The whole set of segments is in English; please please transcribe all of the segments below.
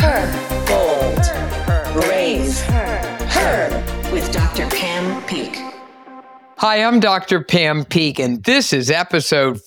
Her. Bold. Brave. Her. With Dr. Pam Peeke. Hi, I'm Dr. Pam Peeke, and this is episode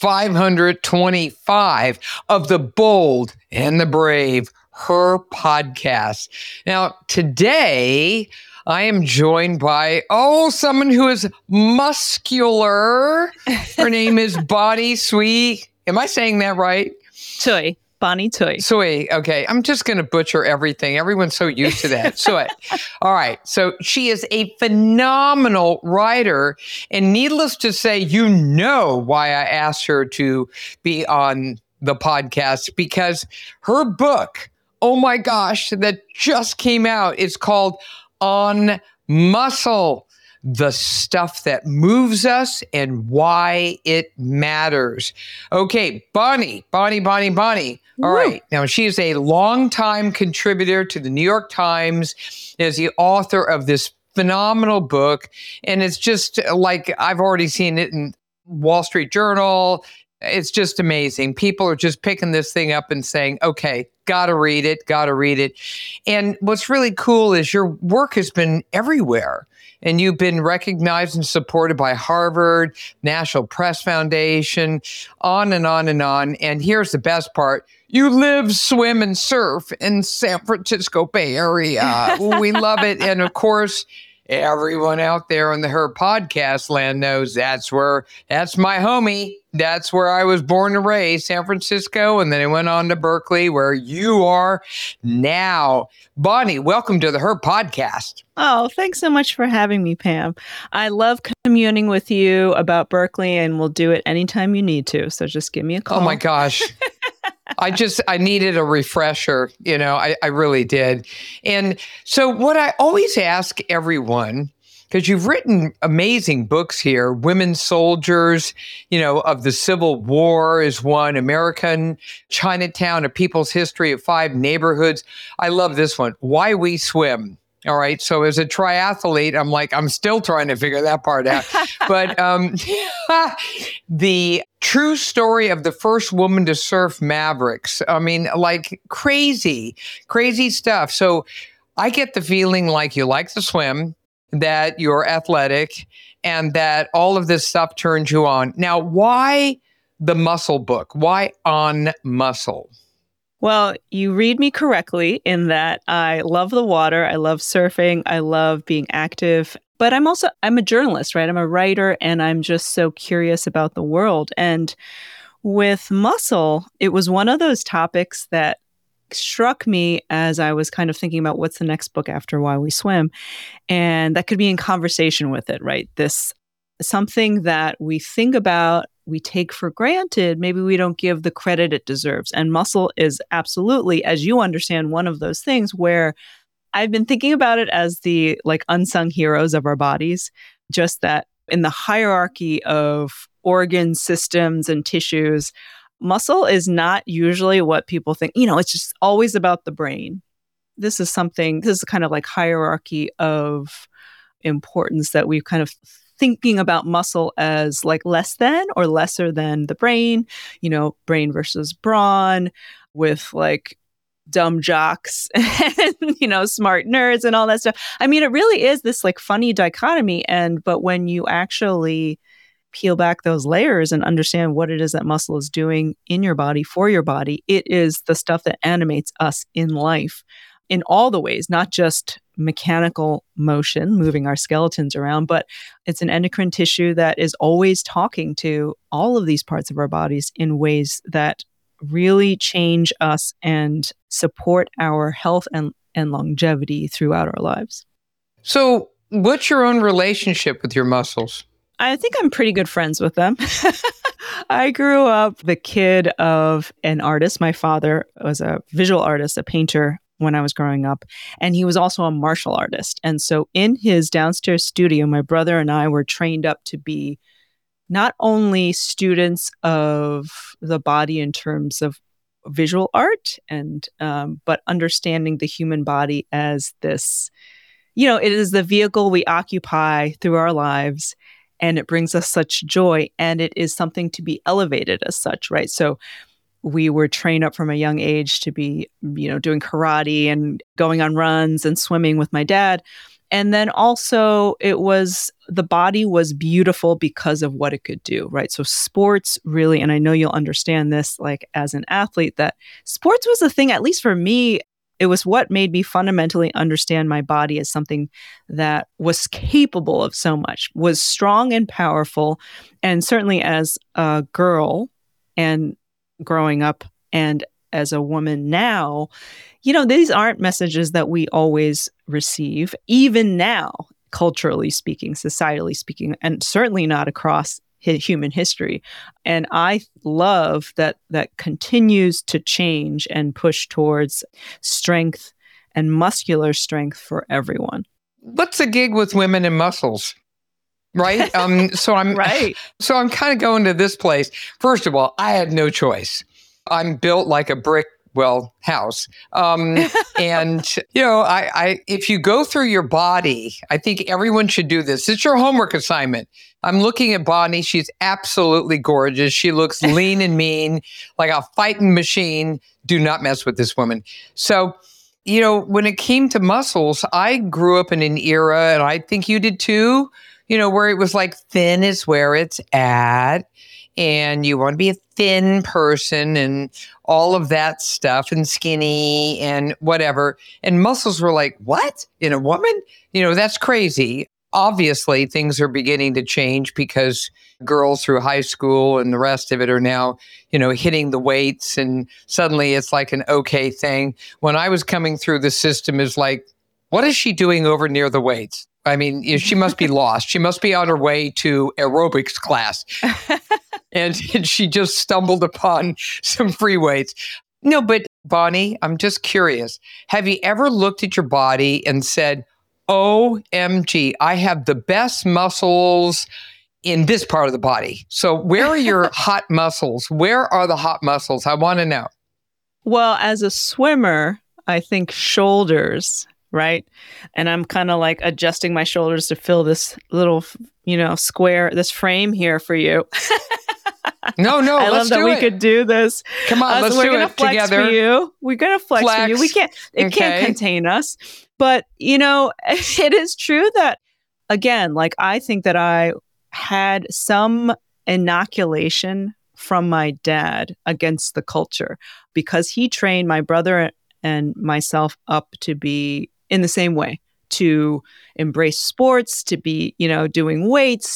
525 of the Bold and the Brave, Her podcast. Now, today, I am joined by, someone who is muscular. Her name is Bonnie Tsui. Am I saying that right? Tsui. Bonnie Tsui. Tsui. Okay. I'm just going to butcher everything. Everyone's so used to that. Tsui. All right. So she is a phenomenal writer. And needless to say, you know why I asked her to be on the podcast, because her book, oh my gosh, that just came out, is called On Muscle, the stuff that moves us and why it matters. Okay, Bonnie. All right. Now, she is a longtime contributor to the New York Times, is the author of this phenomenal book. And it's just like, I've already seen it in Wall Street Journal. It's just amazing. People are just picking this thing up and saying, okay, gotta read it. And what's really cool is your work has been everywhere. And you've been recognized and supported by Harvard, National Press Foundation, on and on and on. And here's the best part. You live, swim, and surf in San Francisco Bay Area. We love it. And of course, everyone out there on the Her podcast land knows that's my homie. That's where I was born and raised, San Francisco. And then I went on to Berkeley, where you are now. Bonnie, welcome to the Her podcast. Oh, thanks so much for having me, Pam. I love communing with you about Berkeley, and we'll do it anytime you need to. So just give me a call. Oh my gosh. I needed a refresher. I really did. And so what I always ask everyone, because you've written amazing books here, Women Soldiers, of the Civil War is one, American Chinatown, A People's History of Five Neighborhoods. I love this one, Why We Swim. All right. So as a triathlete, I'm still trying to figure that part out. But the true story of the first woman to surf Mavericks. Crazy stuff. So I get the feeling like you like to swim, that you're athletic, and that all of this stuff turns you on. Now, why the muscle book? Why On Muscle? Well, you read me correctly in that I love the water, I love surfing, I love being active, but I'm a journalist, right? I'm a writer, and I'm just so curious about the world. And with muscle, it was one of those topics that struck me as I was kind of thinking about what's the next book after Why We Swim. And that could be in conversation with it, right? This something that we think about, we take for granted, maybe we don't give the credit it deserves. And muscle is absolutely, as you understand, one of those things where I've been thinking about it as the unsung heroes of our bodies, just that in the hierarchy of organ systems and tissues, muscle is not usually what people think. It's just always about the brain. This is kind of like hierarchy of importance that we've kind of thinking about muscle as less than or lesser than the brain, brain versus brawn, with dumb jocks and, smart nerds and all that stuff. It really is this funny dichotomy. But when you actually peel back those layers and understand what it is that muscle is doing in your body, for your body, it is the stuff that animates us in life in all the ways, not just mechanical motion, moving our skeletons around, but it's an endocrine tissue that is always talking to all of these parts of our bodies in ways that really change us and support our health and longevity throughout our lives. So what's your own relationship with your muscles? I think I'm pretty good friends with them. I grew up the kid of an artist. My father was a visual artist, a painter when I was growing up, and he was also a martial artist. And so in his downstairs studio, my brother and I were trained up to be not only students of the body in terms of visual art and but understanding the human body as this, it is the vehicle we occupy through our lives. And it brings us such joy, and it is something to be elevated as such, right? So we were trained up from a young age to be, doing karate and going on runs and swimming with my dad. And then also the body was beautiful because of what it could do, right? So sports really, and I know you'll understand this, like as an athlete, that sports was the thing, at least for me, it was what made me fundamentally understand my body as something that was capable of so much, was strong and powerful. And certainly as a girl and growing up and as a woman now, these aren't messages that we always receive, even now, culturally speaking, societally speaking, and certainly not across human history. And I love that continues to change and push towards strength and muscular strength for everyone. What's the gig with women and muscles? Right? So I'm right. So I'm kind of going to this place. First of all, I had no choice. I'm built like a brick house. And, I if you go through your body, I think everyone should do this. It's your homework assignment. I'm looking at Bonnie. She's absolutely gorgeous. She looks lean and mean, like a fighting machine. Do not mess with this woman. So, when it came to muscles, I grew up in an era, and I think you did too, where it was like thin is where it's at. And you want to be a thin person and all of that stuff and skinny and whatever. And muscles were like, what? In a woman? That's crazy. Obviously, things are beginning to change because girls through high school and the rest of it are now, hitting the weights, and suddenly it's like an okay thing. When I was coming through, the system is like, what is she doing over near the weights? I mean, she must be lost. She must be on her way to aerobics class. And she just stumbled upon some free weights. No, but Bonnie, I'm just curious. Have you ever looked at your body and said, OMG, I have the best muscles in this part of the body? So where are your hot muscles? Where are the hot muscles? I want to know. Well, as a swimmer, I think shoulders, right? And I'm kind of like adjusting my shoulders to fill this little, square, this frame here for you. No, I love that we could do this. Come on, let's do it together. For you. We're gonna flex for you. We can't. It can't contain us. But it is true that, again, like I think that I had some inoculation from my dad against the culture because he trained my brother and myself up to be in the same way, to embrace sports, to be doing weights,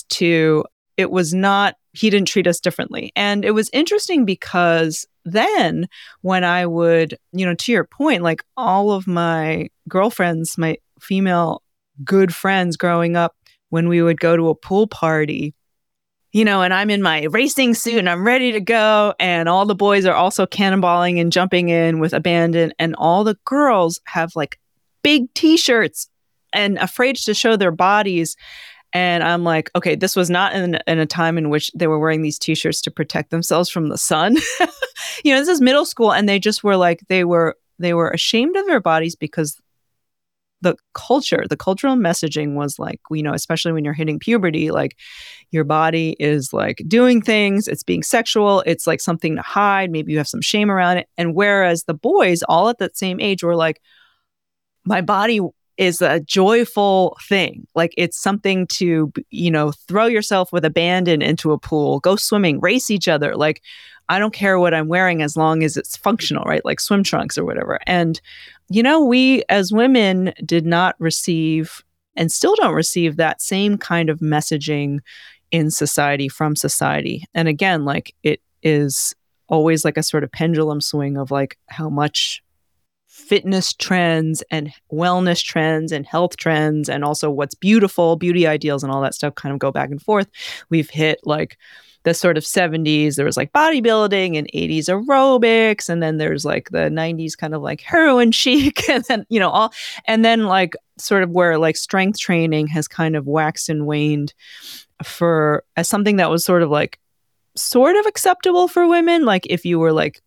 he didn't treat us differently. And it was interesting because then when I would, to your point, like all of my girlfriends, my female good friends growing up, when we would go to a pool party, and I'm in my racing suit and I'm ready to go. And all the boys are also cannonballing and jumping in with abandon. And all the girls have like big t-shirts and afraid to show their bodies. And I'm like, okay, this was not in a time in which they were wearing these t-shirts to protect themselves from the sun. This is middle school. And they just were like, they were ashamed of their bodies because the cultural messaging was like, especially when you're hitting puberty, like your body is like doing things, it's being sexual, it's like something to hide. Maybe you have some shame around it. And whereas the boys all at that same age were like, my body is a joyful thing. Like it's something to, throw yourself with abandon into a pool, go swimming, race each other. Like, I don't care what I'm wearing as long as it's functional, right? Like swim trunks or whatever. And, we as women did not receive and still don't receive that same kind of messaging in society from society. And again, like it is always like a sort of pendulum swing of like how much fitness trends and wellness trends and health trends and also what's beautiful, beauty ideals and all that stuff kind of go back and forth. We've hit like the sort of 70s, there was like bodybuilding and 80s aerobics. And then there's like the 90s kind of like heroin chic and then, and then like sort of where like strength training has kind of waxed and waned as something that was sort of acceptable for women. Like if you were like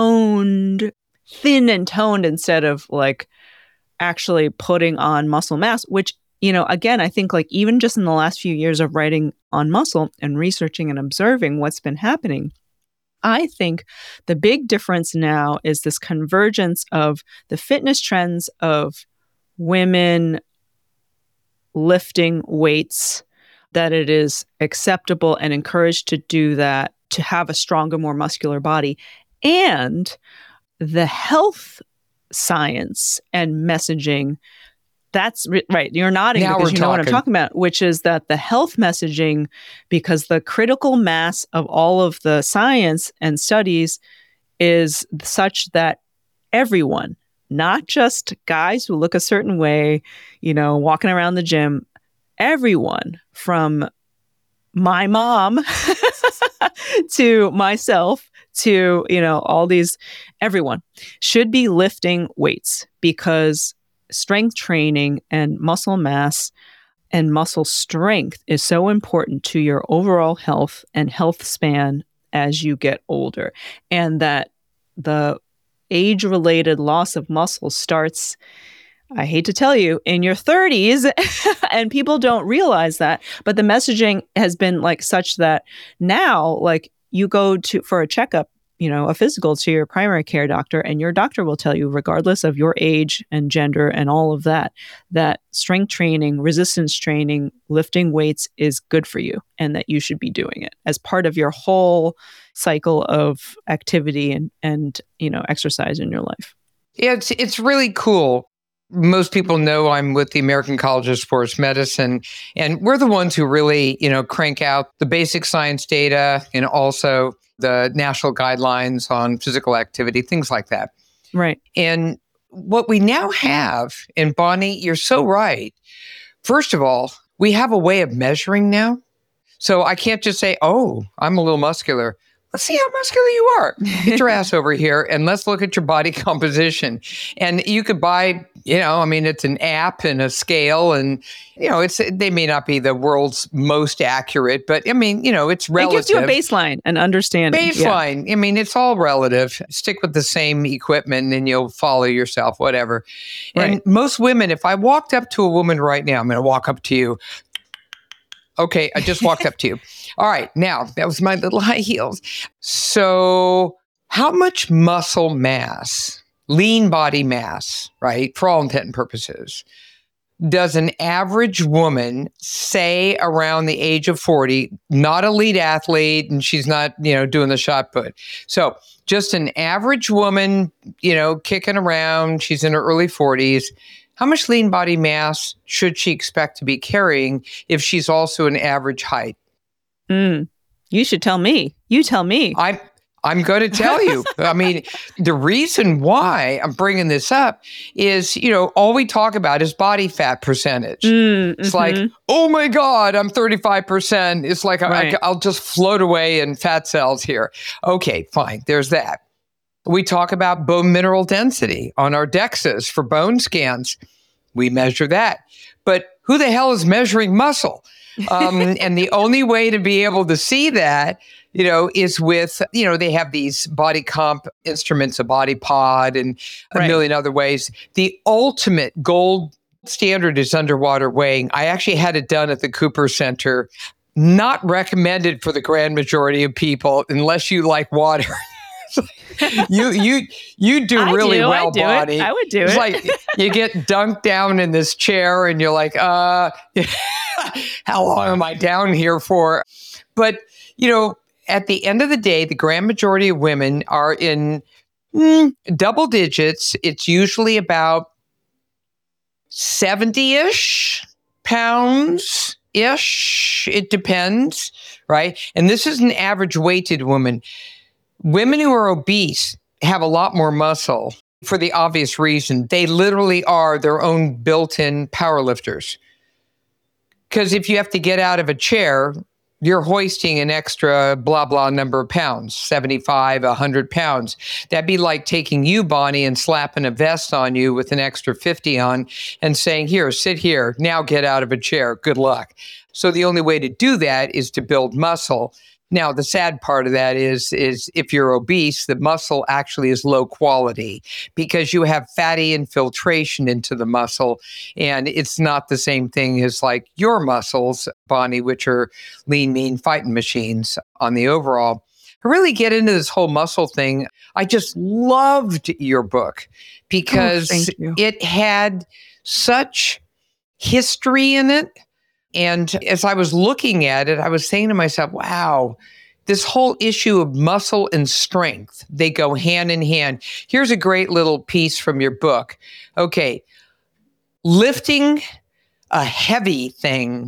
thin and toned instead of like actually putting on muscle mass, which, again, I think like even just in the last few years of writing on muscle and researching and observing what's been happening, I think the big difference now is this convergence of the fitness trends of women lifting weights, that it is acceptable and encouraged to do that, to have a stronger, more muscular body, and the health science and messaging. That's right. You're nodding Now because we're you know what I'm talking. talking about, which is that the health messaging, because the critical mass of all of the science and studies is such that everyone, not just guys who look a certain way, walking around the gym, everyone from my mom to myself to, all these, everyone should be lifting weights, because strength training and muscle mass and muscle strength is so important to your overall health and health span as you get older. And that the age-related loss of muscle starts, I hate to tell you, in your 30s, and people don't realize that. But the messaging has been like such that now, like, you go for a checkup, a physical, to your primary care doctor, and your doctor will tell you, regardless of your age and gender and all of that, that strength training, resistance training, lifting weights is good for you, and that you should be doing it as part of your whole cycle of activity and exercise in your life. Yeah, it's really cool. Most people know I'm with the American College of Sports Medicine, and we're the ones who really, crank out the basic science data and also the national guidelines on physical activity, things like that. Right. And what we now have, and Bonnie, you're so right. First of all, we have a way of measuring now. So I can't just say, oh, I'm a little muscular. Let's see how muscular you are. Get your ass over here and let's look at your body composition. And you could buy, it's an app and a scale, and, they may not be the world's most accurate, but it's relative. It gives you a baseline and understanding. Baseline. Yeah. It's all relative. Stick with the same equipment and you'll follow yourself, whatever. Right. And most women, if I walked up to a woman right now, I'm going to walk up to you. Okay, I just walked up to you. All right, now, that was my little high heels. So how much muscle mass, lean body mass, right, for all intent and purposes, does an average woman, say around the age of 40, not elite athlete, and she's not, doing the shot put. So just an average woman, kicking around, she's in her early 40s. How much lean body mass should she expect to be carrying if she's also an average height? You should tell me. You tell me. I'm going to tell you. The reason why I'm bringing this up is, all we talk about is body fat percentage. It's like, oh my God, I'm 35%. It's like, right. I'll just float away in fat cells here. Okay, fine. There's that. We talk about bone mineral density on our DEXAs for bone scans. We measure that. But who the hell is measuring muscle? And the only way to be able to see that, is with, they have these body comp instruments, a body pod and a million other ways. The ultimate gold standard is underwater weighing. I actually had it done at the Cooper Center. Not recommended for the grand majority of people unless you like water. You do really well, Bonnie. I would do it. It's like you get dunked down in this chair and you're like, how long am I down here for? But, at the end of the day, the grand majority of women are in double digits. It's usually about 70-ish pounds-ish. It depends, right? And this is an average weighted woman. Women who are obese have a lot more muscle for the obvious reason. They literally are their own built-in power lifters. Because if you have to get out of a chair, you're hoisting an extra blah, blah number of pounds, 75, 100 pounds. That'd be like taking you, Bonnie, and slapping a vest on you with an extra 50 on and saying, here, sit here, now get out of a chair, good luck. So the only way to do that is to build muscle. Now, the sad part of that is if you're obese, the muscle actually is low quality because you have fatty infiltration into the muscle. And it's not the same thing as like your muscles, Bonnie, which are lean, mean fighting machines on the overall. really get into this whole muscle thing, I just loved your book because thank you. it had such history in it. And as I was looking at it, I was saying to myself, wow, this whole issue of muscle and strength, they go hand in hand. Here's a great little piece from your book. Okay, lifting a heavy thing,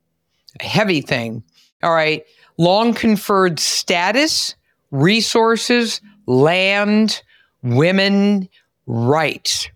all right, long conferred status, resources, land, women, rights,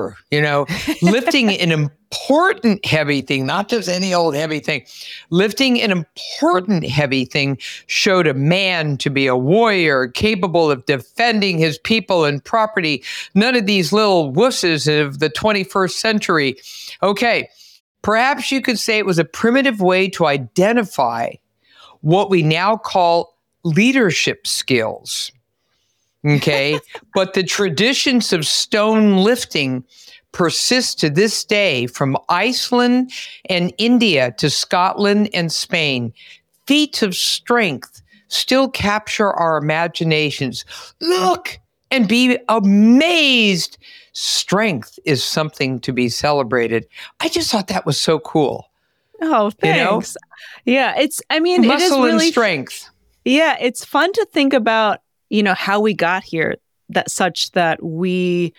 lifting an important heavy thing, not just any old heavy thing. Lifting an important heavy thing showed a man to be a warrior capable of defending his people and property. None of these little wusses of the 21st century. Okay, perhaps you could say it was a primitive way to identify what we now call leadership skills. Okay, but the traditions of stone lifting persist to this day from Iceland and India to Scotland and Spain. Feats of strength still capture our imaginations. Look and be amazed. Strength is something to be celebrated. I just thought that was so cool. Oh, thanks. Yeah, it is Muscle really and strength. Yeah, it's fun to think about, how we got here, that we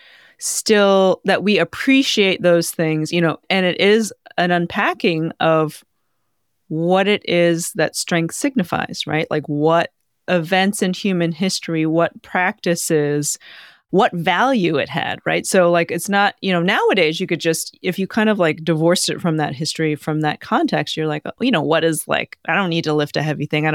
appreciate those things, and it is an unpacking of what it is that strength signifies, right? Like what events in human history, what practices, what value it had, right? So like, it's not, nowadays you could just, if you kind of like divorced it from that history, from that context, you're like, what is like, I don't need to lift a heavy thing.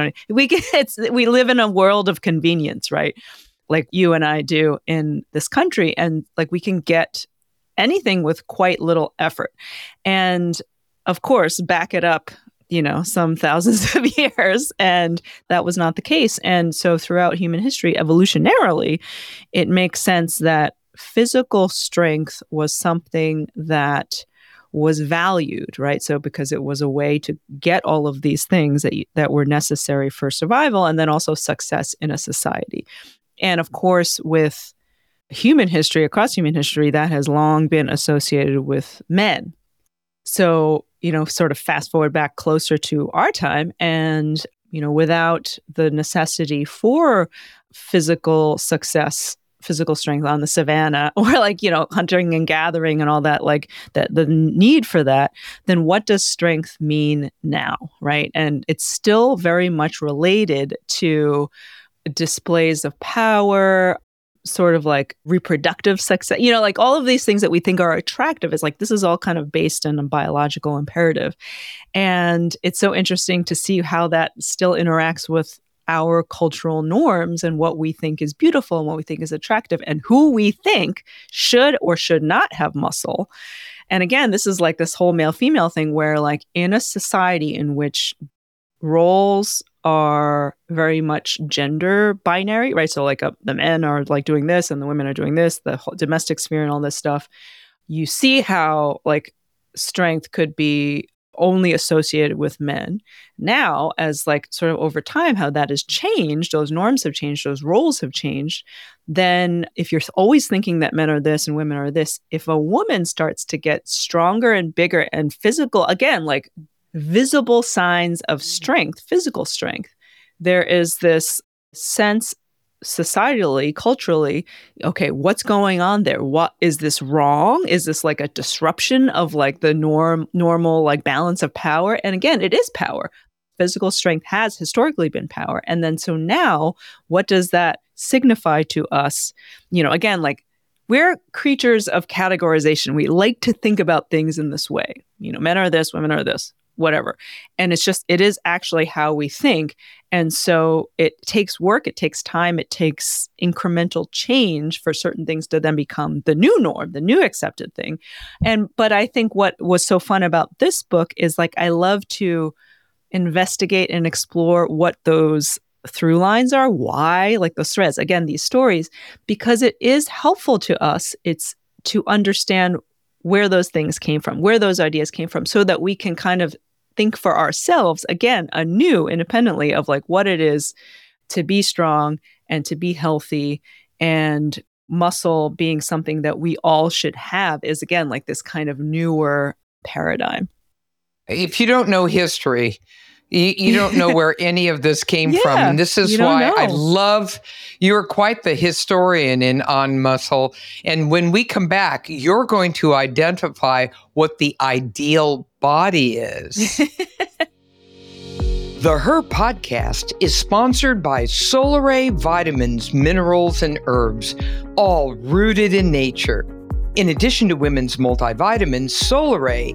We live in a world of convenience, right? Like you and I do in this country. And like, we can get anything with quite little effort. And of course, back it up, some thousands of years. And that was not the case. And so throughout human history, evolutionarily, it makes sense that physical strength was something that was valued, right? So because it was a way to get all of these things that were necessary for survival and then also success in a society. And of course, with human history, across human history, that has long been associated with men. So, sort of fast forward back closer to our time and, without the necessity for physical success, physical strength on the savannah or like, hunting and gathering and all that, like that, the need for that, then what does strength mean now, right? And it's still very much related to displays of power, sort of like reproductive success, like all of these things that we think are attractive is like, this is all kind of based in a biological imperative. And it's so interesting to see how that still interacts with our cultural norms and what we think is beautiful and what we think is attractive and who we think should or should not have muscle. And again, this is like this whole male-female thing where like in a society in which roles are very much gender binary, right? So like the men are like doing this and the women are doing this, the whole domestic sphere and all this stuff. You see how like strength could be only associated with men. Now, as like sort of over time, how that has changed, those norms have changed, those roles have changed, then if you're always thinking that men are this and women are this, if a woman starts to get stronger and bigger and physical, again, like visible signs of strength, physical strength, there is this sense societally, culturally, okay, what's going on there? What is this wrong? Is this like a disruption of like the normal like balance of power? And again, it is power. Physical strength has historically been power. And then so now, what does that signify to us? Again, like we're creatures of categorization. We like to think about things in this way. Men are this, women are this, whatever. And it is actually how we think. And so it takes work, it takes time, it takes incremental change for certain things to then become the new norm, the new accepted thing. But I think what was so fun about this book is like, I love to investigate and explore what those through lines are, why, like those threads, again, these stories, because it is helpful to us. It's to understand where those things came from, where those ideas came from, so that we can kind of think for ourselves, again, anew, independently of like what it is to be strong and to be healthy, and muscle being something that we all should have is, again, like this kind of newer paradigm. If you don't know history, you don't know where any of this came from. And this is why I love, you're quite the historian on muscle. And when we come back, you're going to identify what the ideal body is. The Her Podcast is sponsored by Solaray Vitamins, Minerals, and Herbs, all rooted in nature. In addition to women's multivitamins, Solaray,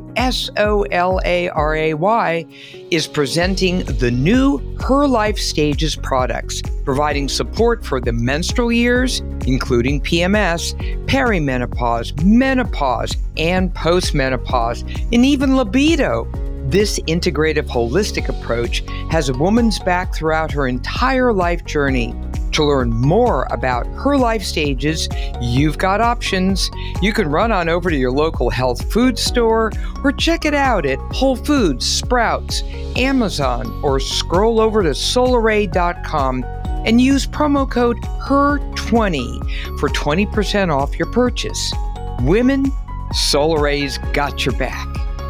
Solaray, is presenting the new Her Life Stages products, providing support for the menstrual years, including PMS, perimenopause, menopause, and postmenopause, and even libido. This integrative holistic approach has a woman's back throughout her entire life journey. To learn more about Her Life Stages, you've got options. You can run on over to your local health food store or check it out at Whole Foods, Sprouts, Amazon, or scroll over to Solaray.com and use promo code HER20 for 20% off your purchase. Women, Solaray's got your back.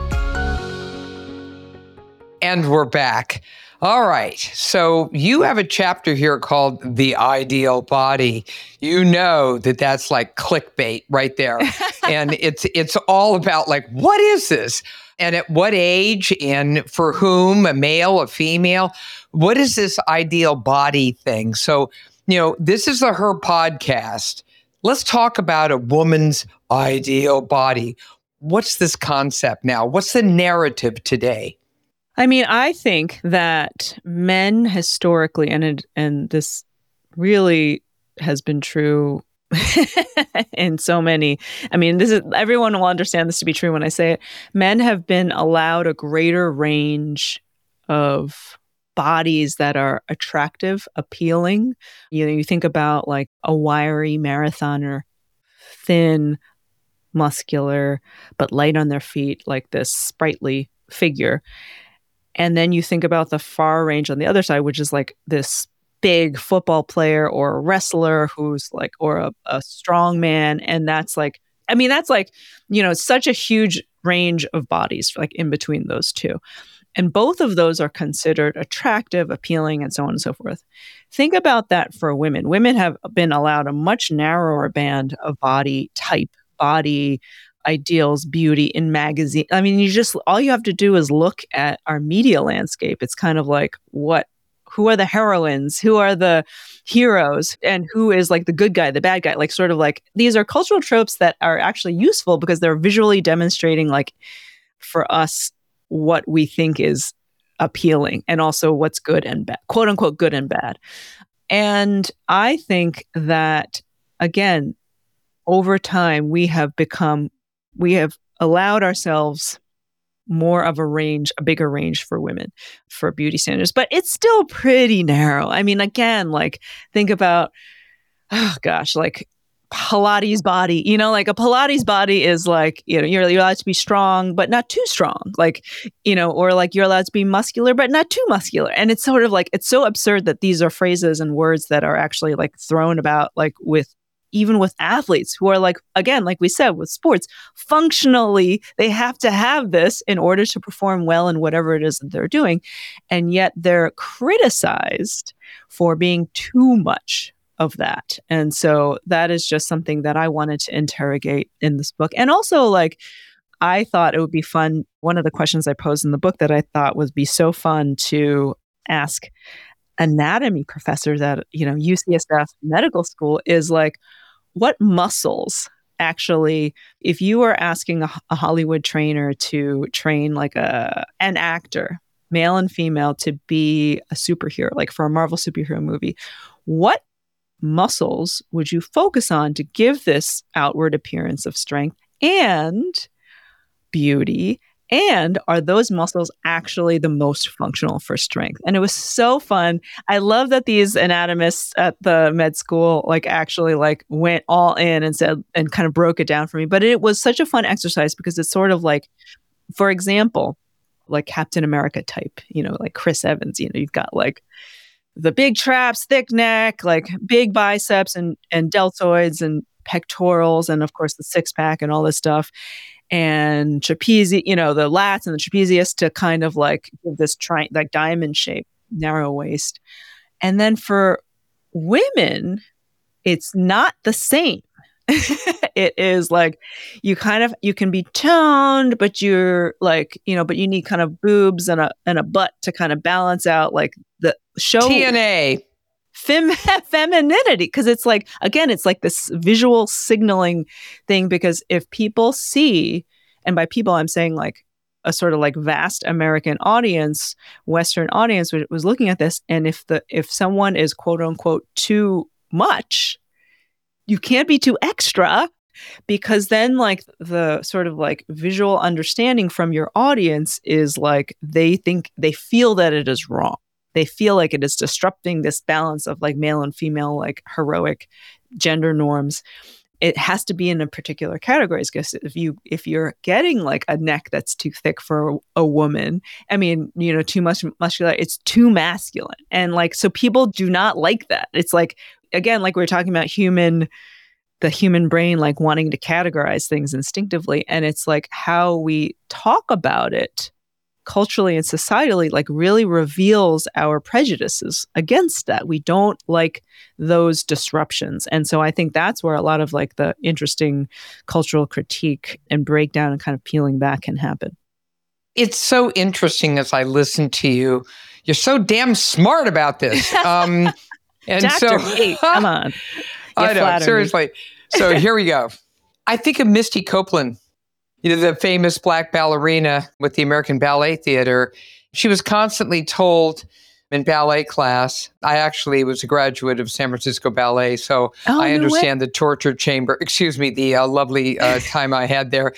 And we're back. All right. So you have a chapter here called The Ideal Body. You know that that's like clickbait right there. And it's all about like, what is this? And at what age and for whom, a male, a female? What is this ideal body thing? So, this is the Her Podcast. Let's talk about a woman's ideal body. What's this concept now? What's the narrative today? I mean, I think that men historically, and this really has been true in so many, everyone will understand this to be true when I say it. Men have been allowed a greater range of bodies that are attractive, appealing. You think about like a wiry marathoner, thin, muscular, but light on their feet, like this sprightly figure. And then you think about the far range on the other side, which is like this big football player or a wrestler who's like, or a strong man. And that's like, such a huge range of bodies like in between those two. And both of those are considered attractive, appealing, and so on and so forth. Think about that for women. Women have been allowed a much narrower band of body type, body ideals, beauty in magazine. I mean, all you have to do is look at our media landscape. It's kind of like who are the heroines, who are the heroes, and who is like the good guy, the bad guy, like sort of like these are cultural tropes that are actually useful because they're visually demonstrating like for us what we think is appealing and also what's good and bad, quote unquote, good and bad. And I think that again, over time, we have allowed ourselves more of a bigger range for women for beauty standards, but it's still pretty narrow. I mean, again, like think about, like Pilates body, like a Pilates body is like, you're allowed to be strong, but not too strong, like, or like you're allowed to be muscular, but not too muscular. And it's sort of like, it's so absurd that these are phrases and words that are actually like thrown about, like even with athletes who are like, again, like we said, with sports, functionally, they have to have this in order to perform well in whatever it is that they're doing. And yet they're criticized for being too much of that. And so that is just something that I wanted to interrogate in this book. And also, like, I thought it would be fun. One of the questions I posed in the book that I thought would be so fun to ask anatomy professors at, UCSF medical school is like, what muscles actually, if you were asking a Hollywood trainer to train like an actor, male and female, to be a superhero, like for a Marvel superhero movie, what muscles would you focus on to give this outward appearance of strength and beauty? And are those muscles actually the most functional for strength? And it was so fun. I love that these anatomists at the med school actually went all in and said and kind of broke it down for me. But it was such a fun exercise because it's sort of like, for example, like Captain America type, like Chris Evans, you've got like the big traps, thick neck, like big biceps and deltoids and pectorals, and of course the six pack and all this stuff. And trapezius, the lats and the trapezius to kind of like give this like diamond shape, narrow waist. And then for women, it's not the same. It is like you can be toned, but you're like, but you need kind of boobs and a butt to kind of balance out like the show TNA. Femininity, because it's like, again, it's like this visual signaling thing, because if people see, and by people I'm saying like a sort of like vast American audience, Western audience was looking at this, and if someone is quote unquote too much, you can't be too extra, because then like the sort of like visual understanding from your audience is like they feel that it is wrong. They feel like it is disrupting this balance of like male and female, like heroic gender norms. It has to be in a particular category. Because if you're getting like a neck that's too thick for a woman, I mean, too much muscular, it's too masculine. And like, so people do not like that. It's like, again, like we were talking about the human brain, like wanting to categorize things instinctively. And it's like how we talk about it culturally and societally, like really reveals our prejudices against that. We don't like those disruptions. And so I think that's where a lot of like the interesting cultural critique and breakdown and kind of peeling back can happen. It's so interesting as I listen to you. You're so damn smart about this. And Dr. Kate, come on. I know, seriously. So here we go. I think of Misty Copeland, the famous Black ballerina with the American Ballet Theater. She was constantly told in ballet class, I actually was a graduate of San Francisco Ballet, so I understand the torture chamber, the lovely time I had there.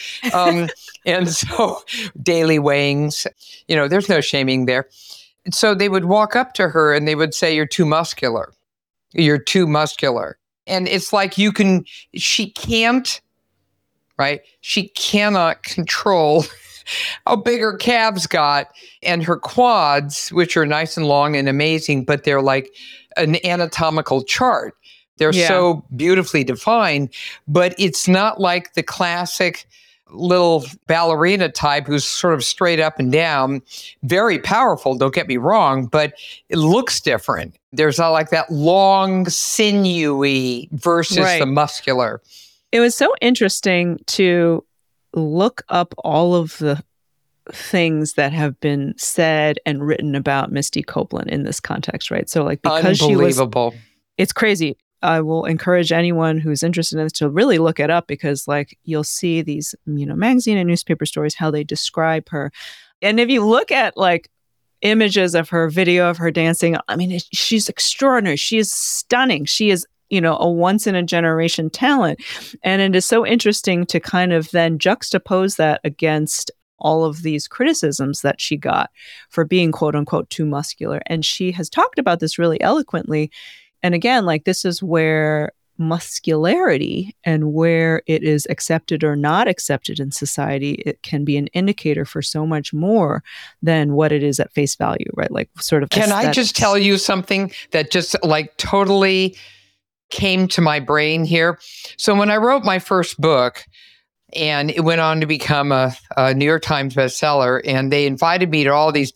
And so daily weighings, there's no shaming there. So they would walk up to her and they would say, you're too muscular. You're too muscular. And it's like she can't, right? She cannot control how big her calves got and her quads, which are nice and long and amazing, but they're like an anatomical chart. They're so beautifully defined, but it's not like the classic little ballerina type who's sort of straight up and down, very powerful, don't get me wrong, but it looks different. There's like that long, sinewy versus the muscular. It was so interesting to look up all of the things that have been said and written about Misty Copeland in this context, right? So like, because unbelievable. It's crazy. I will encourage anyone who's interested in this to really look it up, because like you'll see these, magazine and newspaper stories, how they describe her. And if you look at like images of her, video of her dancing, I mean, she's extraordinary. She is stunning. She is, a once in a generation talent. And it is so interesting to kind of then juxtapose that against all of these criticisms that she got for being quote unquote too muscular. And she has talked about this really eloquently. And again, like this is where muscularity and where it is accepted or not accepted in society, it can be an indicator for so much more than what it is at face value, right? Like sort of. Can I just tell you something that just like totally came to my brain here? So when I wrote my first book, and it went on to become a New York Times bestseller, and they invited me to all these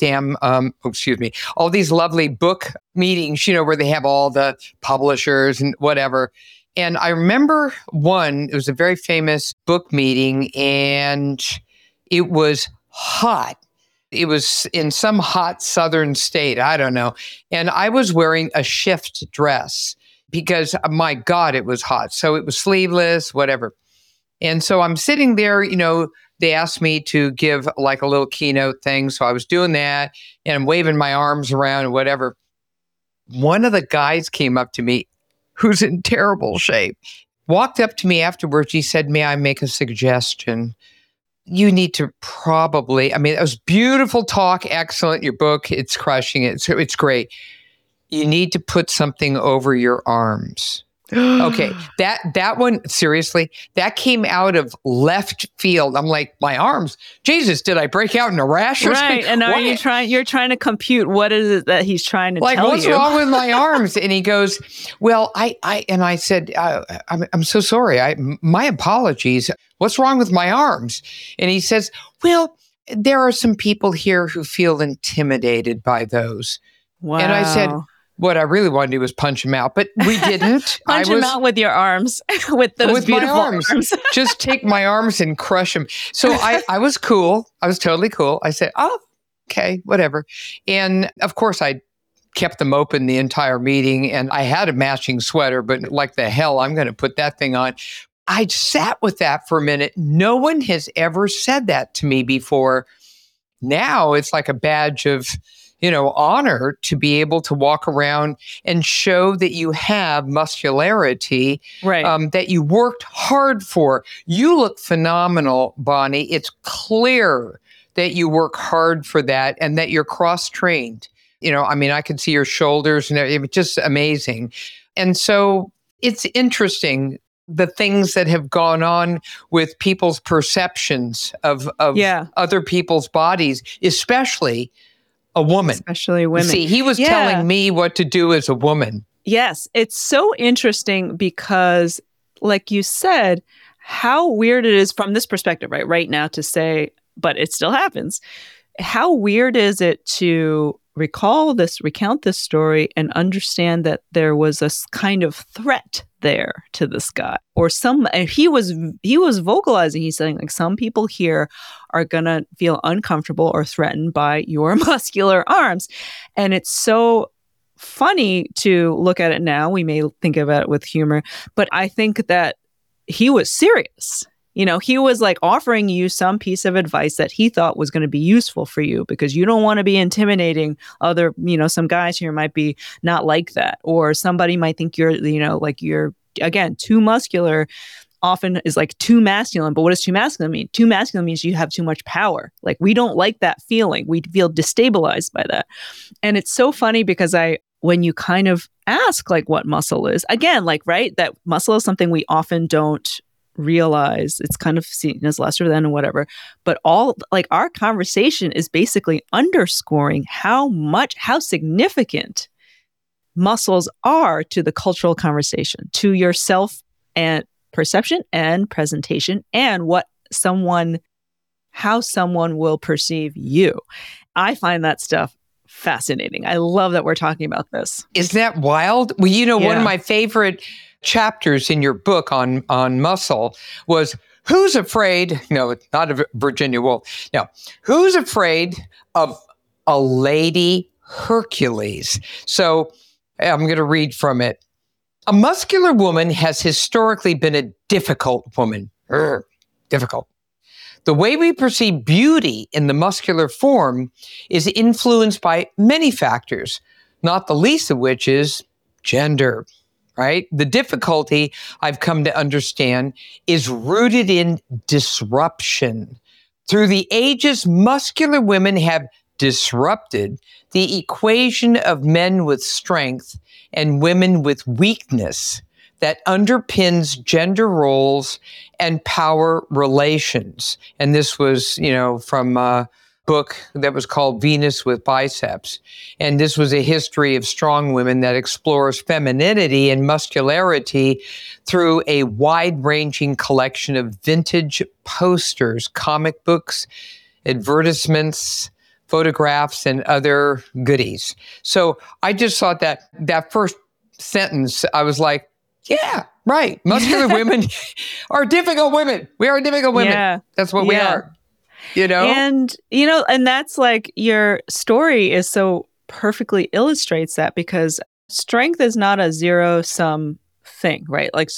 all these lovely book meetings, where they have all the publishers and whatever. And I remember it was a very famous book meeting, and it was hot. It was in some hot southern state, I don't know. And I was wearing a shift dress because, my God, it was hot. So it was sleeveless, whatever. And so I'm sitting there, they asked me to give like a little keynote thing. So I was doing that and I'm waving my arms around and whatever. One of the guys came up to me who's in terrible shape, walked up to me afterwards. He said, may I make a suggestion? You need to it was beautiful talk. Excellent. Your book, it's crushing it. So it's great. You need to put something over your arms. Okay, that one, seriously, that came out of left field. I'm like, my arms, Jesus, did I break out in a rash or Right. something? And you're trying to compute what is it that he's trying to like, tell what's you? wrong with my arms? And he goes, well, I said, I'm so sorry. My apologies. What's wrong with my arms? And he says, well, there are some people here who feel intimidated by those. Wow. And I said, what I really wanted to do was punch him out, but we didn't. Punch him out with your arms, with those with beautiful my arms. Just take my arms and crush them. So I was cool. I was totally cool. I said, oh, okay, whatever. And of course, I kept them open the entire meeting, and I had a matching sweater, but like the hell, I'm going to put that thing on. I sat with that for a minute. No one has ever said that to me before. Now it's like a badge of, honor to be able to walk around and show that you have muscularity, right. that you worked hard for. You look phenomenal, Bonnie. It's clear that you work hard for that and that you're cross-trained. I could see your shoulders and it was just amazing. And so it's interesting, the things that have gone on with people's perceptions of other people's bodies, especially a woman. Especially women. See, he was telling me what to do as a woman. Yes. It's so interesting because, like you said, how weird it is from this perspective, right now to say, but it still happens. How weird is it to recount this story and understand that there was a kind of threat there to this guy, or and he was vocalizing. He's saying, like, some people here are gonna feel uncomfortable or threatened by your muscular arms. And it's so funny to look at it now. We may think about it with humor, but I think that he was serious. He was like offering you some piece of advice that he thought was going to be useful for you, because you don't want to be intimidating other, some guys here might be not like that, or somebody might think you're, like you're, again, too muscular often is like too masculine. But what does too masculine mean? Too masculine means you have too much power. Like, we don't like that feeling. We feel destabilized by that. And it's so funny because when you kind of ask like what muscle is, again, like, right, that muscle is something we often don't realize. It's kind of seen as lesser than and whatever, but our conversation is basically underscoring how significant muscles are to the cultural conversation, to yourself and perception and presentation, and how someone will perceive you. I find that stuff fascinating. I love that we're talking about this. Isn't that wild? Well, one of my favorite chapters in your book on muscle was, who's afraid? No, it's not a Virginia Woolf. No, who's afraid of a lady Hercules? So I'm going to read from it. A muscular woman has historically been a difficult woman. Difficult. The way we perceive beauty in the muscular form is influenced by many factors, not the least of which is gender. Right? The difficulty, I've come to understand, is rooted in disruption. Through the ages, muscular women have disrupted the equation of men with strength and women with weakness that underpins gender roles and power relations. And this was, from a book that was called Venus with Biceps. And this was a history of strong women that explores femininity and muscularity through a wide-ranging collection of vintage posters, comic books, advertisements, photographs, and other goodies. So I just thought that first sentence, I was like, yeah, right. Muscular women are difficult women. We are difficult women. Yeah. That's what we are. And, and that's like, your story is so perfectly illustrates that, because strength is not a zero-sum thing, right? Like,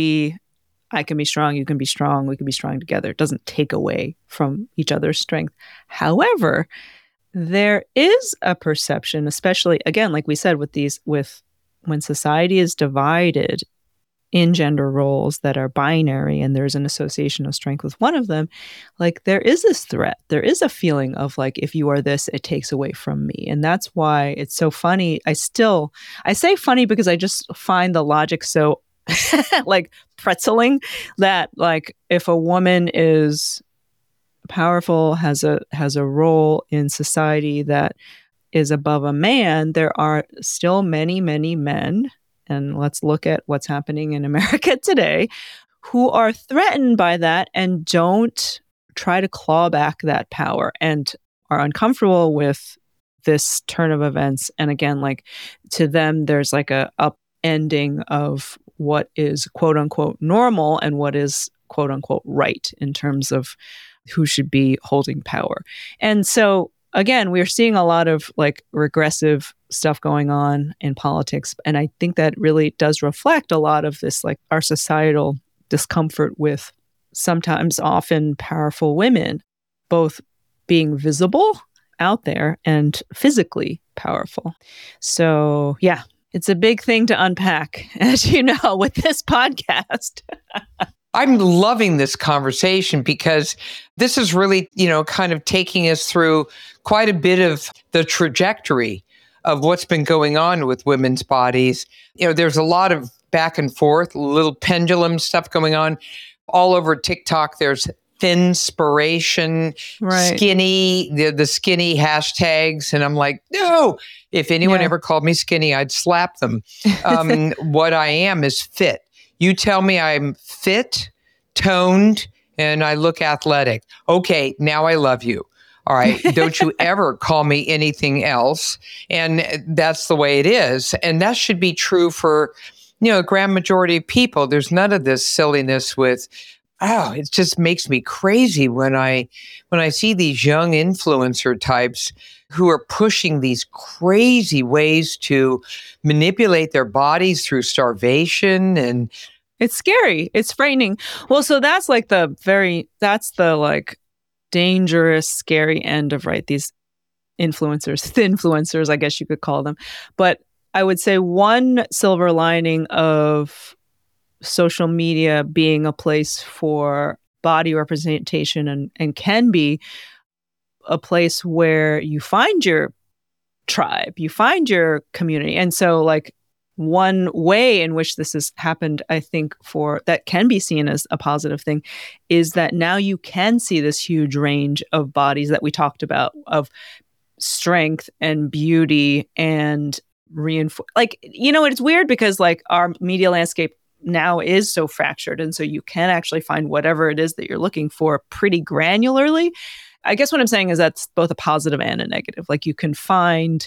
I can be strong, you can be strong, we can be strong together. It doesn't take away from each other's strength. However, there is a perception, especially, again, like we said, when society is divided in gender roles that are binary and there's an association of strength with one of them, like, there is this threat. There is a feeling of like, if you are this, it takes away from me. And that's why it's so funny. I say funny because I just find the logic so like pretzeling, that like if a woman is powerful, has a role in society that is above a man, there are still many, many men, and let's look at what's happening in America today, who are threatened by that and don't try to claw back that power and are uncomfortable with this turn of events. And again, like to them, there's like a upending of what is quote unquote normal and what is quote unquote right in terms of who should be holding power. And so again, we're seeing a lot of like regressive stuff going on in politics. And I think that really does reflect a lot of this, like our societal discomfort with sometimes often powerful women, both being visible out there and physically powerful. So yeah, it's a big thing to unpack, as you know, with this podcast. I'm loving this conversation because this is really, kind of taking us through quite a bit of the trajectory of what's been going on with women's bodies. There's a lot of back and forth, little pendulum stuff going on all over TikTok. There's thinspiration, right, skinny, the skinny hashtags. And I'm like, no, if anyone ever called me skinny, I'd slap them. What I am is fit. You tell me I'm fit, toned, and I look athletic. Okay, now I love you. All right. Don't you ever call me anything else. And that's the way it is. And that should be true for, a grand majority of people. There's none of this silliness with, it just makes me crazy when I see these young influencer types who are pushing these crazy ways to manipulate their bodies through starvation. And it's scary. It's frightening. Well, so that's like that's the like dangerous, scary end of, right, these influencers, thinfluencers, I guess you could call them. But I would say one silver lining of social media being a place for body representation and can be a place where you find your tribe, you find your community. And so like one way in which this has happened, I think, that can be seen as a positive thing, is that now you can see this huge range of bodies that we talked about, of strength and beauty and reinforce. Like, it's weird because like our media landscape now is so fractured. And so you can actually find whatever it is that you're looking for pretty granularly. I guess what I'm saying is that's both a positive and a negative. Like you can find,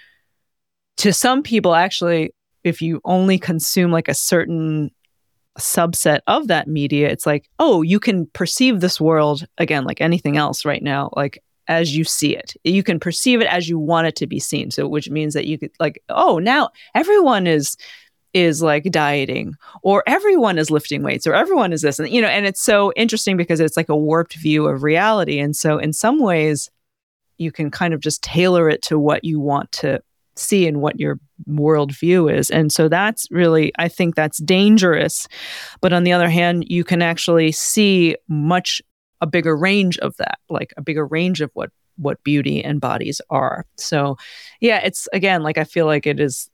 to some people actually, if you only consume like a certain subset of that media, it's like, oh, you can perceive this world, again, like anything else right now, like as you see it. You can perceive it as you want it to be seen. So which means that you could like, oh, now everyone is like dieting, or everyone is lifting weights, or everyone is this. And, and it's so interesting because it's like a warped view of reality. And so in some ways you can kind of just tailor it to what you want to see and what your worldview is. And so that's really, I think that's dangerous. But on the other hand, you can actually see a bigger range of that, like a bigger range of what beauty and bodies are. So yeah, it's, again, like I feel like it is,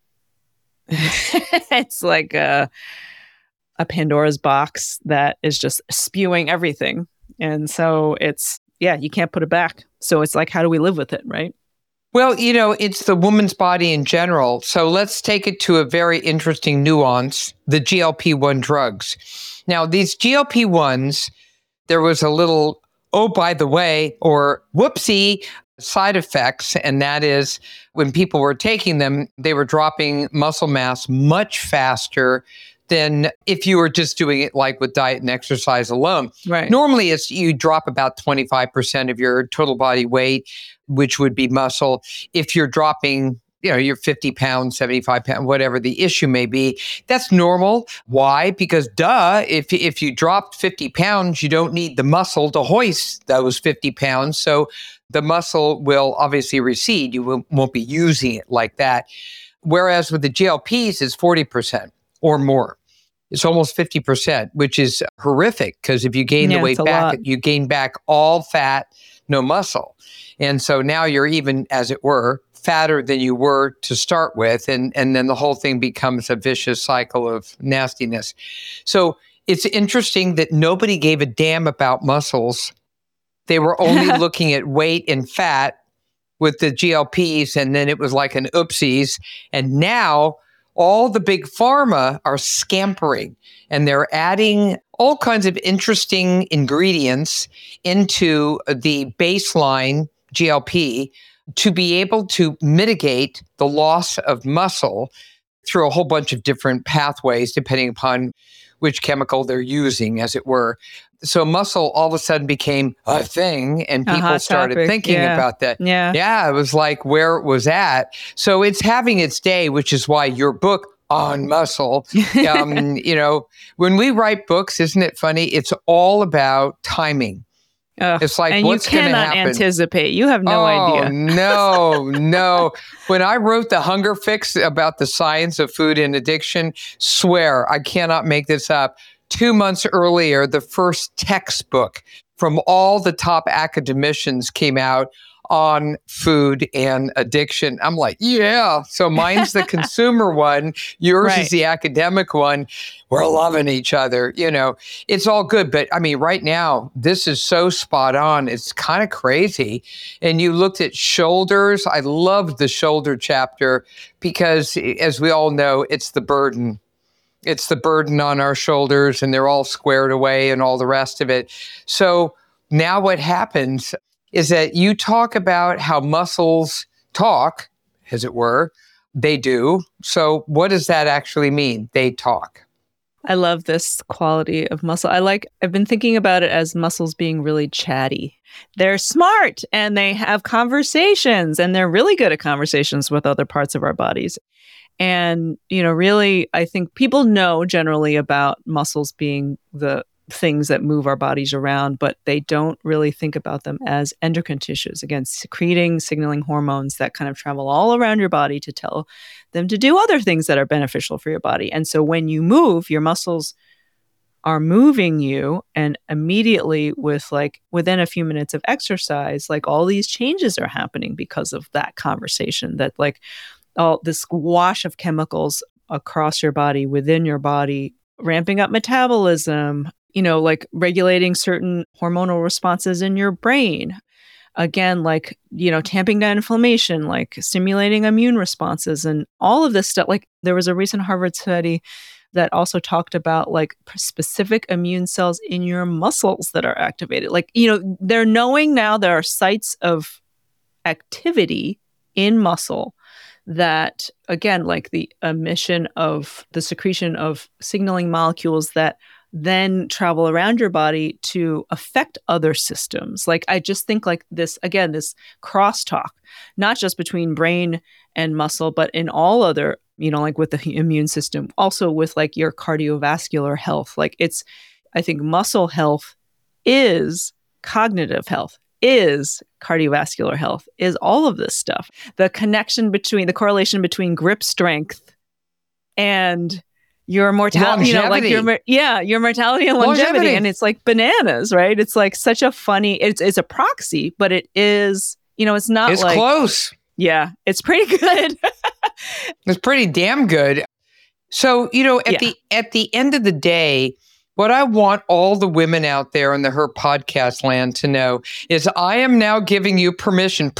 it's like a Pandora's box that is just spewing everything. And so you can't put it back. So it's like, how do we live with it, right? Well, it's the woman's body in general. So let's take it to a very interesting nuance, the GLP-1 drugs. Now, these GLP-1s, there was a little, oh, by the way, or whoopsie side effects. And that is when people were taking them, they were dropping muscle mass much faster than if you were just doing it like with diet and exercise alone. Right. Normally, you drop about 25% of your total body weight, which would be muscle. If you're dropping, you're 50 pounds, 75 pounds, whatever the issue may be, that's normal. Why? Because if you dropped 50 pounds, you don't need the muscle to hoist those 50 pounds. So the muscle will obviously recede. You won't be using it like that. Whereas with the GLPs, it's 40% or more. It's almost 50%, which is horrific because if you gain the weight back, you gain back all fat, no muscle. And so now you're even, as it were, fatter than you were to start with. And then the whole thing becomes a vicious cycle of nastiness. So it's interesting that nobody gave a damn about muscles. They were only looking at weight and fat with the GLPs, and then it was like an oopsies. And now all the big pharma are scampering, and they're adding all kinds of interesting ingredients into the baseline GLP to be able to mitigate the loss of muscle through a whole bunch of different pathways, depending upon which chemical they're using, as it were. So muscle all of a sudden became a thing, and people started thinking about that. Yeah, it was like where it was at. So it's having its day, which is why your book on muscle, when we write books, isn't it funny? It's all about timing. It's like, and what's going to happen? You cannot anticipate. You have no idea. No. When I wrote The Hunger Fix about the science of food and addiction, swear, I cannot make this up. 2 months earlier, the first textbook from all the top academicians came out on food and addiction. I'm like, yeah. So mine's the consumer one. Yours is the academic one. We're loving each other. It's all good. But I mean, right now, this is so spot on. It's kind of crazy. And you looked at shoulders. I loved the shoulder chapter because, as we all know, it's the burden. It's the burden on our shoulders, and they're all squared away and all the rest of it. So now what happens is that you talk about how muscles talk, as it were. They do. So what does that actually mean? They talk. I love this quality of muscle. I've been thinking about it as muscles being really chatty. They're smart and they have conversations, and they're really good at conversations with other parts of our bodies. And, really, I think people know generally about muscles being the things that move our bodies around, but they don't really think about them as endocrine tissues. Again, secreting, signaling hormones that kind of travel all around your body to tell them to do other things that are beneficial for your body. And so when you move, your muscles are moving you, and immediately within a few minutes of exercise, all these changes are happening because of that conversation, that all this wash of chemicals across your body, within your body, ramping up metabolism, regulating certain hormonal responses in your brain. Again, tamping down inflammation, stimulating immune responses, and all of this stuff. There was a recent Harvard study that also talked about specific immune cells in your muscles that are activated. They're knowing now there are sites of activity in muscle that, again, the emission of the secretion of signaling molecules that then travel around your body to affect other systems. I just think this crosstalk, not just between brain and muscle, but in all other, with the immune system, also with your cardiovascular health. I think muscle health is cognitive health, is cardiovascular health, is all of this stuff. The correlation between grip strength and your mortality, your mortality and longevity. And it's bananas, right? It's such a funny, it's a proxy, but it is, it's not it's close. Yeah, it's pretty good. It's pretty damn good. So, at the end of the day, what I want all the women out there in the Her Podcast land to know is I am now giving you permission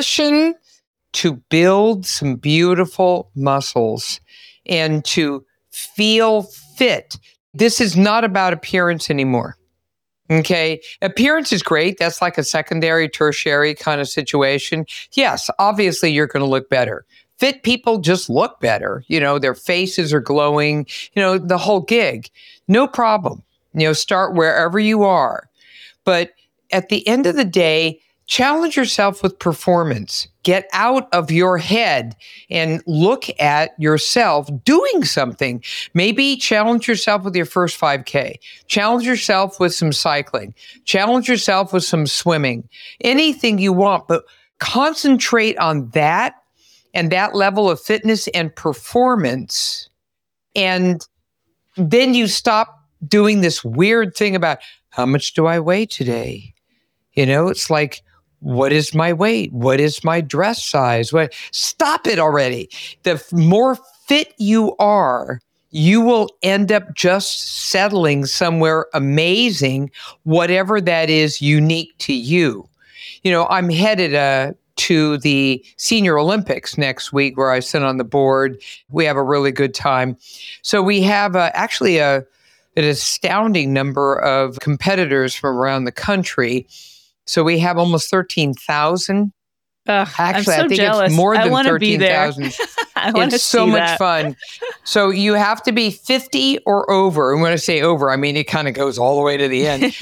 to build some beautiful muscles and to feel fit. This is not about appearance anymore. Okay. Appearance is great. That's like a secondary, tertiary kind of situation. Yes, obviously you're going to look better. Fit people just look better. Their faces are glowing, the whole gig. No problem. Start wherever you are. But at the end of the day, challenge yourself with performance. Get out of your head and look at yourself doing something. Maybe challenge yourself with your first 5K. Challenge yourself with some cycling. Challenge yourself with some swimming. Anything you want, but concentrate on that and that level of fitness and performance. And then you stop doing this weird thing about how much do I weigh today? It's what is my weight? What is my dress size? Stop it already. The more fit you are, you will end up just settling somewhere amazing, whatever that is unique to you. I'm headed to the Senior Olympics next week where I sit on the board. We have a really good time. So we have actually an astounding number of competitors from around the country. So we have almost 13,000. Actually, I'm so I think jealous. It's more than 13,000. I want to It's so much fun. So you have to be 50 or over. And when I say over, I mean, it kind of goes all the way to the end.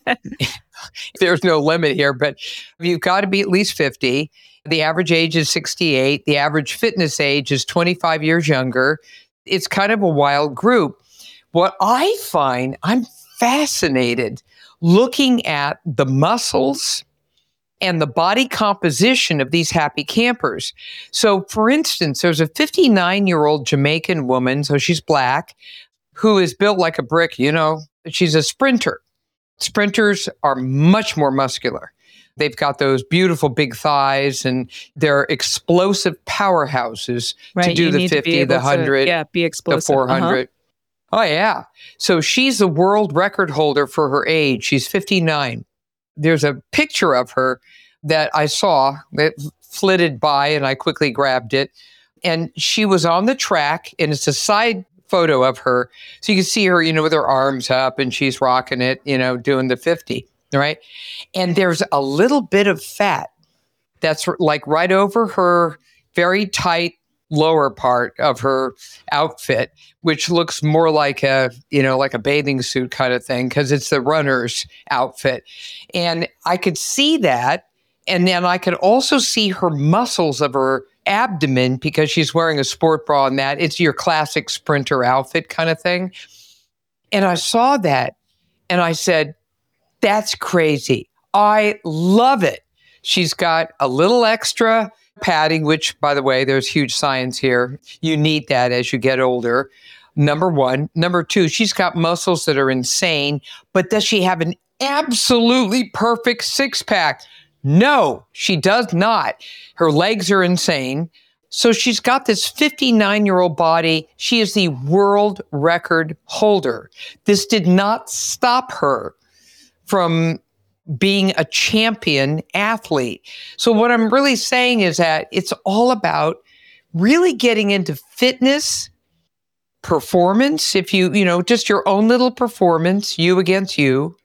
There's no limit here, but you've got to be at least 50. The average age is 68. The average fitness age is 25 years younger. It's kind of a wild group. What I find, I'm fascinated looking at the muscles and the body composition of these happy campers. So, for instance, there's a 59-year-old Jamaican woman, so she's Black, who is built like a brick, She's a sprinter. Sprinters are much more muscular. They've got those beautiful big thighs, and they're explosive powerhouses to do the 50, the 100, be explosive. the 400. Oh, yeah. So she's the world record holder for her age. She's 59. There's a picture of her that I saw that flitted by, and I quickly grabbed it. And she was on the track, and it's a side photo of her. So you can see her, with her arms up, and she's rocking it, doing the 50, right? And there's a little bit of fat that's like right over her very tight lower part of her outfit, which looks more like a bathing suit kind of thing, because it's the runner's outfit. And I could see that. And then I could also see her muscles of her abdomen, because she's wearing a sport bra and that. It's your classic sprinter outfit kind of thing. And I saw that and I said, that's crazy. I love it. She's got a little extra padding, which, by the way, there's huge science here. You need that as you get older. Number one. Number two, she's got muscles that are insane, but does she have an absolutely perfect six-pack? No, she does not. Her legs are insane. So she's got this 59-year-old body. She is the world record holder. This did not stop her from being a champion athlete. So what I'm really saying is that it's all about really getting into fitness, performance, if just your own little performance, you against you,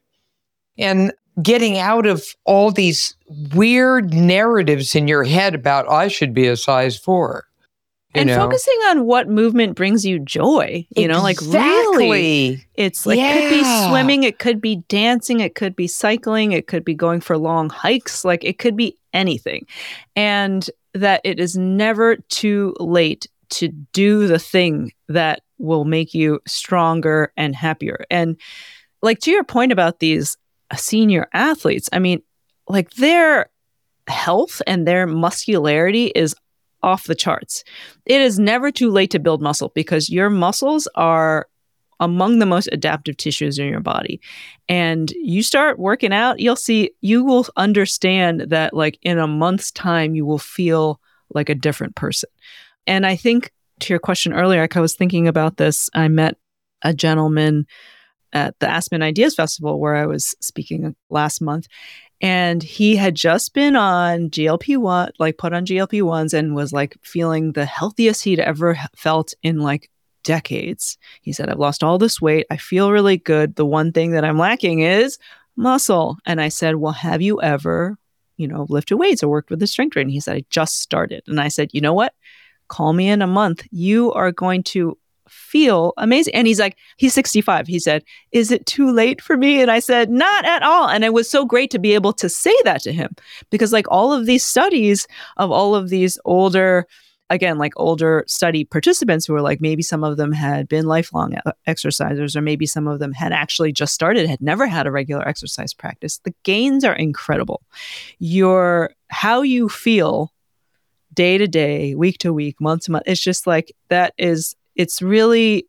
and getting out of all these weird narratives in your head about I should be a size 4. Focusing on what movement brings you joy, Exactly. Really, it's like, it could be swimming, it could be dancing, it could be cycling, it could be going for long hikes, like it could be anything. And that it is never too late to do the thing that will make you stronger and happier. And like, to your point about these senior athletes, I mean, like, their health and their muscularity is off the charts. It is never too late to build muscle, because your muscles are among the most adaptive tissues in your body. And you start working out, you will understand that, like, in a month's time, you will feel like a different person. And I think, to your question earlier, I was thinking about this. I met a gentleman at the Aspen Ideas Festival where I was speaking last month. And he had just been on GLP-1, like put on GLP-1s, and was like feeling the healthiest he'd ever felt in like decades. He said, I've lost all this weight. I feel really good. The one thing that I'm lacking is muscle. And I said, well, have you ever, lifted weights or worked with a strength trainer? He said, I just started. And I said, you know what? Call me in a month. You are going to feel amazing. And he's 65. He said, is it too late for me? And I said, not at all. And it was so great to be able to say that to him, because like all of these studies of all of these older study participants who were like, maybe some of them had been lifelong exercisers, or maybe some of them had actually just started, had never had a regular exercise practice. The gains are incredible. How you feel day to day, week to week, month to month, it's just like, it's really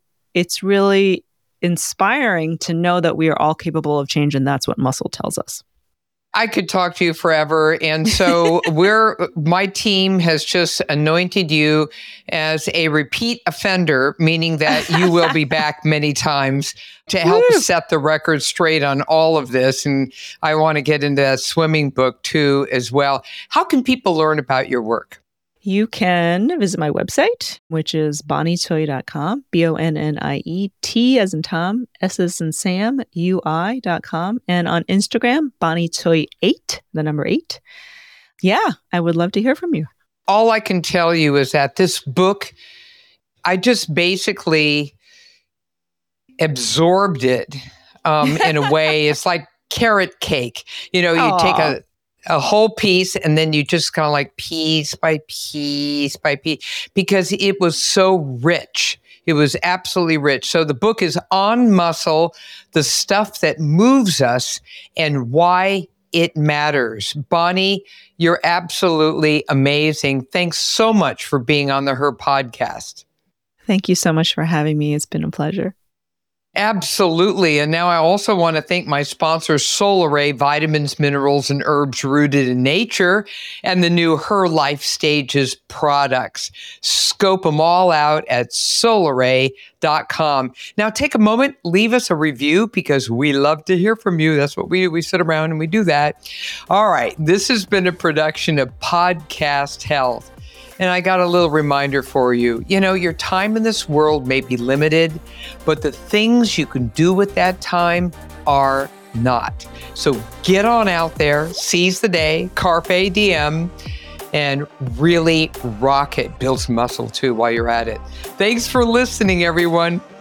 inspiring to know that we are all capable of change, and that's what muscle tells us. I could talk to you forever. And so my team has just anointed you as a repeat offender, meaning that you will be back many times to help set the record straight on all of this. And I want to get into that swimming book too, as well. How can people learn about your work? You can visit my website, which is bonnietoy.com, BONNIET as in Tom, S as in Sam, UI.com, and on Instagram, bonnietoy8, the number 8. Yeah, I would love to hear from you. All I can tell you is that this book, I just basically absorbed it in a way. It's like carrot cake. You take a whole piece and then you just kind of like piece by piece by piece, because it was so rich. It was absolutely rich. So the book is On Muscle, the stuff that moves us and why it matters. Bonnie, you're absolutely amazing. Thanks so much for being on the Her podcast. Thank you so much for having me. It's been a pleasure. Absolutely. And now I also want to thank my sponsor, Solaray, vitamins, minerals, and herbs rooted in nature, and the new Her Life Stages products. Scope them all out at solaray.com. Now take a moment, leave us a review, because we love to hear from you. That's what we do. We sit around and we do that. All right. This has been a production of Podcast Health. And I got a little reminder for you. Your time in this world may be limited, but the things you can do with that time are not. So get on out there, seize the day, carpe diem, and really rock it. Build some muscle too while you're at it. Thanks for listening, everyone.